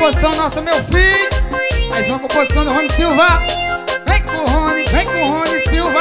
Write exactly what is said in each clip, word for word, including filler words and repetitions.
composição nossa, meu filho. Mais uma composição do Rony Silva. Vem com o Rony, vem com o Rony Silva.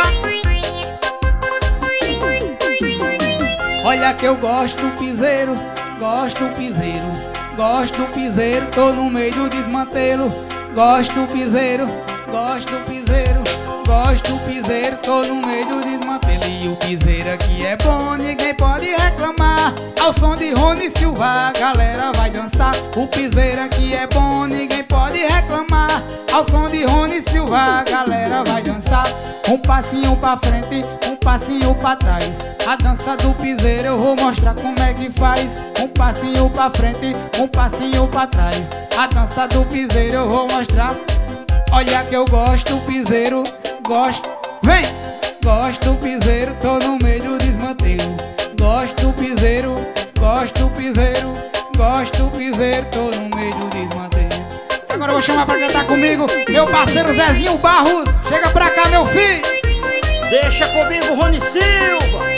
Olha que eu gosto do piseiro, gosto do piseiro, gosto do piseiro, tô no meio do desmantelo. Gosto do piseiro, gosto do piseiro, gosto do piseiro, tô no meio do desmantelo. E o piseiro aqui é bom, ninguém pode reclamar. Ao som de Rony Silva, a galera vai dançar. O piseiro aqui é bom, ninguém pode reclamar. Ao som de Rony Silva, a galera vai dançar. Um passinho pra frente, um passinho pra trás. A dança do piseiro eu vou mostrar como é que faz. Um passinho pra frente, um passinho pra trás. A dança do piseiro eu vou mostrar. Olha que eu gosto do piseiro, gosto, vem! Gosto do piseiro, tô no meio do desmantelo. Gosto do piseiro, gosto do piseiro, gosto do piseiro, tô no meio do desmantelo. Agora eu vou chamar pra cantar comigo meu parceiro Zezinho Barros. Chega pra cá, meu filho. Deixa comigo, Rony Silva.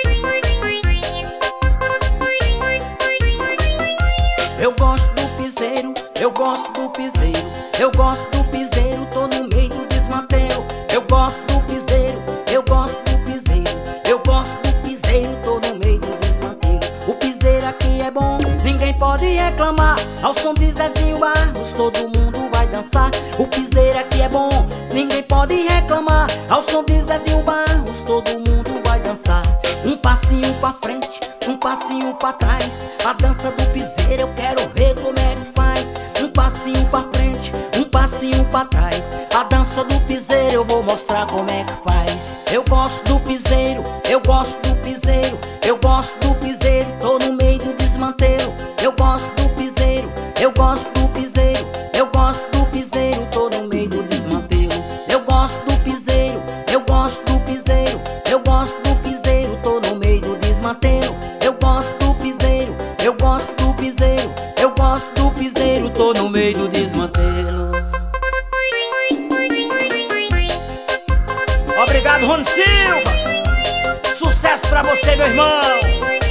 Eu gosto do piseiro, eu gosto do piseiro, eu gosto do piseiro, tô no meio do desmantelo. Eu gosto do piseiro, eu gosto do piseiro, eu gosto do piseiro, tô no meio do desmantelo. O piseiro aqui é bom, ninguém pode reclamar. Ao som de Zezinho Barros, todo mundo vai dançar. O piseiro aqui é bom, ninguém pode reclamar. Ao som de Zezinho Barros, todo mundo vai dançar. Um passinho pra frente, um passinho pra trás. A dança do piseiro eu quero ver como é que faz. Um passinho pra frente, um passinho pra trás. A dança do piseiro eu vou mostrar como é que faz. Eu gosto do piseiro, eu gosto do piseiro, eu gosto do piseiro, tô no meio do desmantelo. Eu gosto do piseiro, eu gosto do piseiro, eu gosto do piseiro, tô no meio do desmantelo. Eu gosto do piseiro, eu gosto do piseiro, eu gosto do piseiro, tô no meio do desmantelo. Eu gosto do piseiro, eu gosto do piseiro, eu gosto do piseiro, tô no meio do desmantelo. Obrigado, Rony Silva. Sucesso pra você, meu irmão.